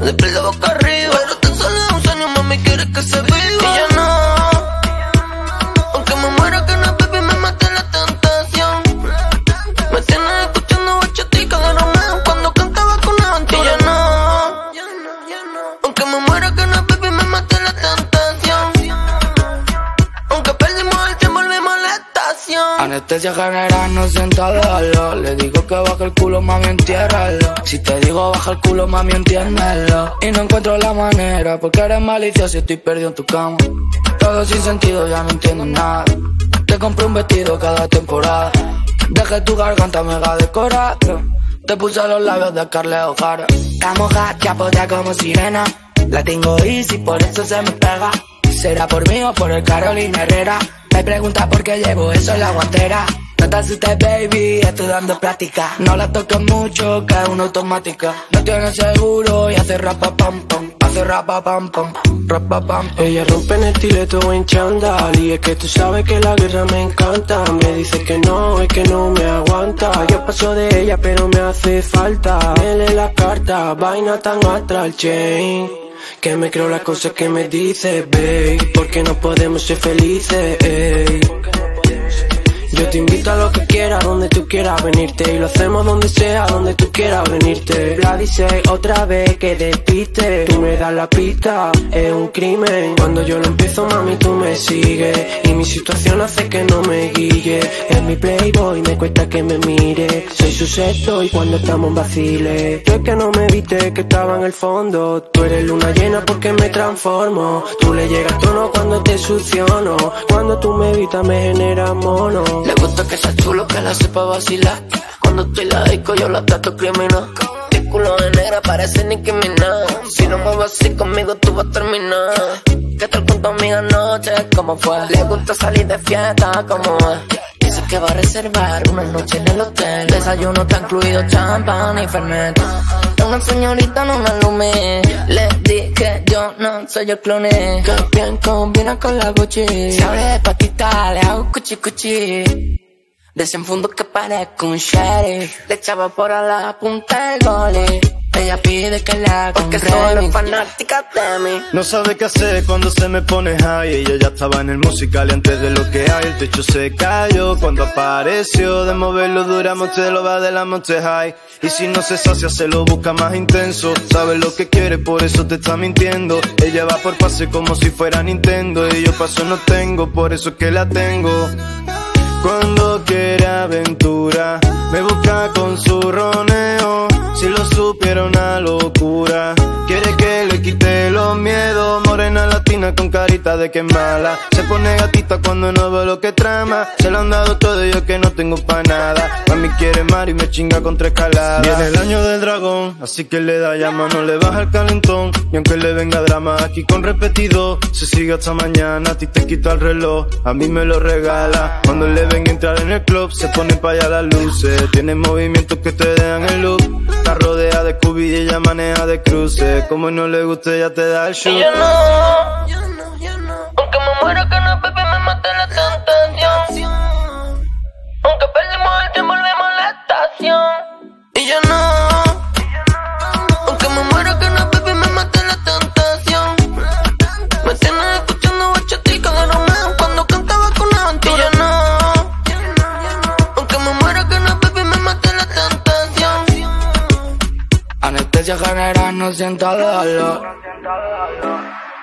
de piel de boca arriba. Pero tan solo 11 años, mami, quieres que se viva. Y ya no, aunque me muera que no, baby, me mate la tentación. Me tienes escuchando bachatica de Romeo cuando cantaba con Aventura. Y ya no, aunque me muera que no, baby, me mate la tentación. Aunque perdimos el tiempo, volvimos a la estación. Anestesia general, no siento dolor. Le digo que baja el culo, mami, entiérralo. Si te digo baja el culo, mami, entiéndelo. Y no encuentro la manera, porque eres maliciosa y estoy perdido en tu cama. Todo sin sentido, ya no entiendo nada. Te compré un vestido cada temporada. Dejé tu garganta mega decorada. Te puse los labios de Scarlett O'Hara. La moja chapotea como sirena. La tengo easy, por eso se me pega. ¿Será por mí o por el Carolina Herrera? Me pregunta por qué llevo eso en la guantera. No te asustes, baby, estoy dando práctica. No la toques mucho, que es una automática. No tienes seguro y hace rapa pam pam. Hace rapa pam pam, rapa pam pam. Ella rompe en estileto en chandal. Y es que tú sabes que la guerra me encanta. Me dice que no, es que no me aguanta. Yo paso de ella pero me hace falta. Me lee la carta, vaina tan astral chain. Que me creo las cosas que me dices, babe. Porque no podemos ser felices, ey. Yo te invito a lo que quieras, donde tú quieras venirte. Y lo hacemos donde sea, donde tú quieras venirte. La dice otra vez que despiste. Tú me das la pista, es un crimen. Cuando yo lo empiezo, mami, tú me sigues. Y mi situación hace que no me guille. Es mi playboy, me cuesta que me mire. Soy su sexto y cuando estamos en vaciles. Yo es que no me viste, que estaba en el fondo. Tú eres luna llena porque me transformo. Tú le llegas tono cuando te succiono. Cuando tú me evitas me genera mono. Le gusta que sea chulo, que la sepa vacilar. Cuando estoy la disco yo la trato criminal. El culo de negra parece Nicki Minaj. Si no mueves así conmigo tú vas a terminar. ¿Qué tal con tu amiga anoche? ¿Cómo fue? Le gusta salir de fiesta, ¿cómo es? Dice que va a reservar una noche en el hotel. Desayuno está incluido champán y fernet. Una señorita no me alumé. Le dije yo no soy el clone. Que bien combina con la Gucci. Si abre de patita le hago cuchi cuchi. Desenfundo que parezco un sheriff. Le echaba por a la punta del gole. Ella pide que la haga porque soy fanática de mí. No sabe qué hacer cuando se me pone high. Ella ya estaba en el musical y antes de lo que hay. El techo se cayó cuando apareció. De moverlo duramos, te lo va de la Monte High. Y si no se sacia se lo busca más intenso. Sabe lo que quiere, por eso te está mintiendo. Ella va por pase como si fuera Nintendo. Y yo paso no tengo, por eso es que la tengo. Cuando quiere aventura, me busca con su roneo. Si lo supiera una locura. Quiere que le quite los miedos. Morena latina con carita de que es mala. Se pone gatita cuando no ve lo que trama. Se lo han dado todo y yo que no tengo pa' nada. Mami quiere mar y me chinga con 3 escaladas. Viene el año del dragón, así que le da llama. No le baja el calentón, y aunque le venga drama. Aquí con repetido, se sigue hasta mañana. A ti te quita el reloj, a mí me lo regala. Cuando le ven entrar en el club, se ponen pa' allá las luces. Tiene movimientos que te dejan el look. Está rodeada de Scooby y ella maneja de cruces. Como no le guste, ella te da el shoot. Y yo no, aunque me muera que no, baby, me mate la tentación. Aunque perdimos el tiempo, volvimos a la estación. Y yo no, aunque me muera que no, baby, me mate la tentación. Me tienes escuchando bachatica de Romeo cuando cantaba con Aventura. Y yo no, aunque me muera que no, baby, me mate la tentación. Anestesia general, no siento dolor.